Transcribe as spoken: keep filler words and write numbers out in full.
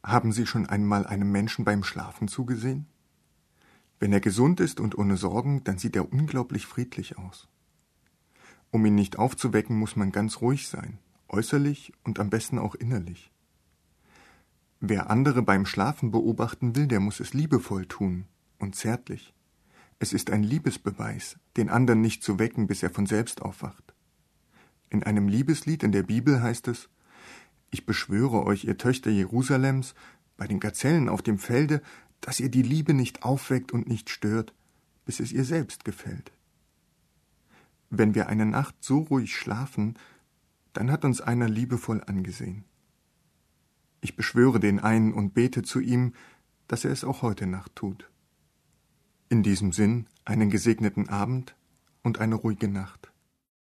Haben Sie schon einmal einem Menschen beim Schlafen zugesehen? Wenn er gesund ist und ohne Sorgen, dann sieht er unglaublich friedlich aus. Um ihn nicht aufzuwecken, muss man ganz ruhig sein, äußerlich und am besten auch innerlich. Wer andere beim Schlafen beobachten will, der muss es liebevoll tun und zärtlich. Es ist ein Liebesbeweis, den anderen nicht zu wecken, bis er von selbst aufwacht. In einem Liebeslied in der Bibel heißt es: Ich beschwöre euch, ihr Töchter Jerusalems, bei den Gazellen auf dem Felde, dass ihr die Liebe nicht aufweckt und nicht stört, bis es ihr selbst gefällt. Wenn wir eine Nacht so ruhig schlafen, dann hat uns einer liebevoll angesehen. Ich beschwöre den einen und bete zu ihm, dass er es auch heute Nacht tut. In diesem Sinn einen gesegneten Abend und eine ruhige Nacht.